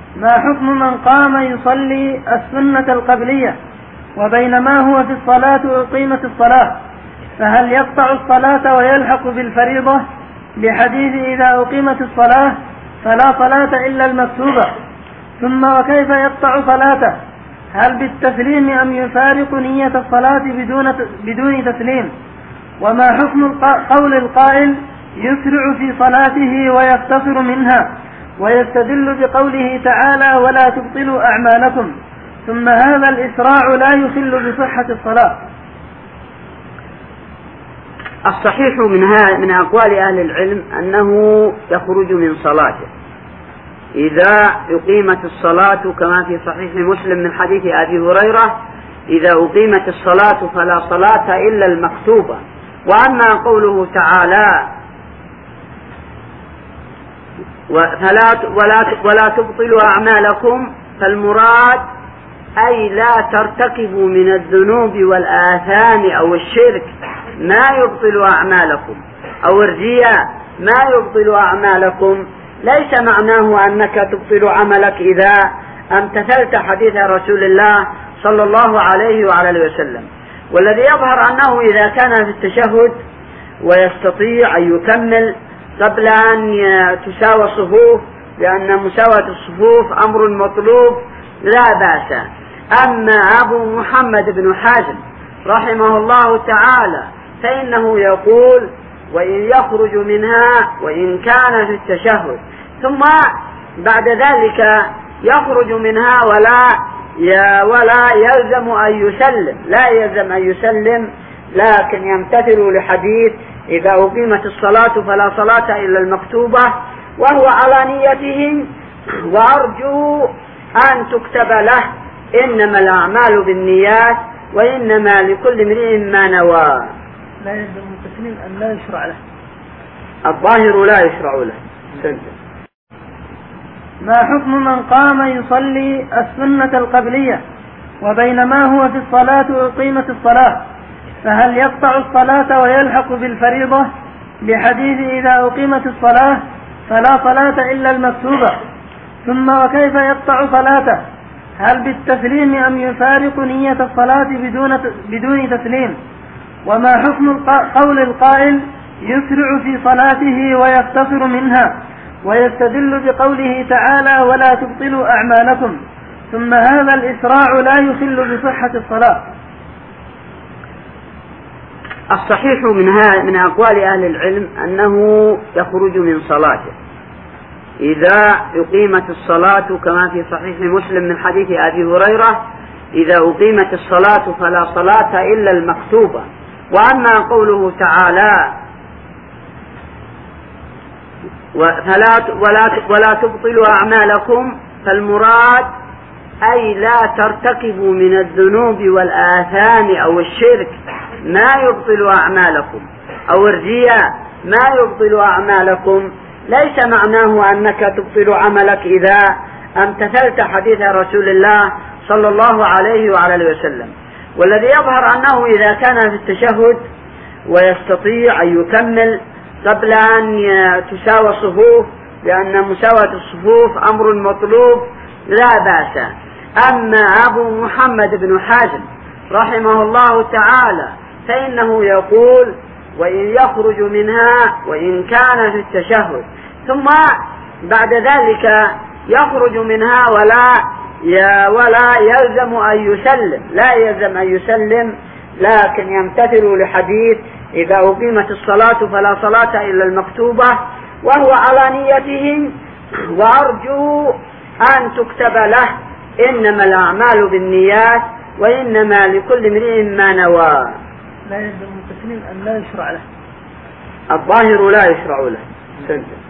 ما حكم من قام يصلي السنة القبلية وبينما هو في الصلاة أقيمت الصلاة، فهل يقطع الصلاة ويلحق بالفريضة لحديث إذا أقيمت الصلاة فلا صلاة إلا المكتوبة؟ ثم وكيف يقطع صلاته؟ هل بالتسليم أم يفارق نية الصلاة بدون تسليم؟ وما حكم قول القائل يسرع في صلاته ويقتصر منها ويستدل بقوله تعالى ولا تبطلوا أعمالكم، ثم هذا الإسراع لا يخل بصحة الصلاة؟ الصحيح من أقوال أهل العلم أنه يخرج من صلاته إذا أقيمت الصلاة، كما في صحيح مسلم من حديث أبي هريرة: إذا أقيمت الصلاة فلا صلاة إلا المكتوبة. وأما قوله تعالى ولا تبطلوا أعمالكم، فالمراد أي لا ترتكبوا من الذنوب والآثام أو الشرك ما يبطل أعمالكم، أو الرياء ما يبطل أعمالكم. ليس معناه أنك تبطل عملك إذا امتثلت حديث رسول الله صلى الله عليه وعلى وسلم. والذي يظهر أنه إذا كان في التشهد ويستطيع أن يكمل قبل أن تساوى الصفوف، لأن مساواة الصفوف أمر مطلوب لا بأس. أما أبو محمد بن حازم رحمه الله تعالى فإنه يقول وإن يخرج منها وإن كان في التشهد، ثم بعد ذلك يخرج منها ولا يلزم أن يسلم، لا يلزم أن يسلم، لكن يمتثل لحديث إذا أقيمت الصلاة فلا صلاة إلا المكتوبة، وهو على نيته، وأرجو أن تكتب له إنما الأعمال بالنيات وإنما لكل امرئ ما نوى. لا يلزم التسليم أن لا يشرع له، الظاهر لا يشرع له. ما حكم من قام يصلي السنة القبلية وبينما هو في الصلاة أقيمت الصلاة، فهل يقطع الصلاة ويلحق بالفريضة لحديث إذا أقيمت الصلاة فلا صلاة إلا المكتوبة؟ ثم وكيف يقطع صلاته؟ هل بالتسليم أم يفارق نية الصلاة بدون تسليم؟ وما حكم قول القائل يسرع في صلاته ويقتصر منها ويستدل بقوله تعالى ولا تبطلوا أعمالكم، ثم هذا الإسراع لا يخل بصحة الصلاة؟ الصحيح من أقوال أهل العلم أنه يخرج من صلاته إذا أقيمت الصلاة، كما في صحيح مسلم من حديث أبي هريرة: إذا أقيمت الصلاة فلا صلاة إلا المكتوبة. وأما قوله تعالى ولا تبطلوا أعمالكم، فالمراد أي لا ترتكبوا من الذنوب والآثام أو الشرك ما يبطل أعمالكم، أو الرياء ما يبطل أعمالكم. ليس معناه أنك تبطل عملك إذا امتثلت حديث رسول الله صلى الله عليه وعلى وسلم. والذي يظهر أنه إذا كان في التشهد ويستطيع أن يكمل قبل أن تساوى الصفوف، لأن مساواة الصفوف أمر مطلوب لا بأس. أما أبو محمد بن حازم رحمه الله تعالى فإنه يقول وإن يخرج منها وإن كان في التشهد، ثم بعد ذلك يخرج منها ولا يلزم أن يسلم، لا يلزم أن يسلم، لكن يمتثل لحديث إذا أقيمت الصلاة فلا صلاة إلا المكتوبة، وهو على نيته، وأرجو أن تكتب له إنما الأعمال بالنيات وإنما لكل امرئ ما نوى. لا يلزم التسليم أن لا يشرع له، الظاهر لا يشرع له.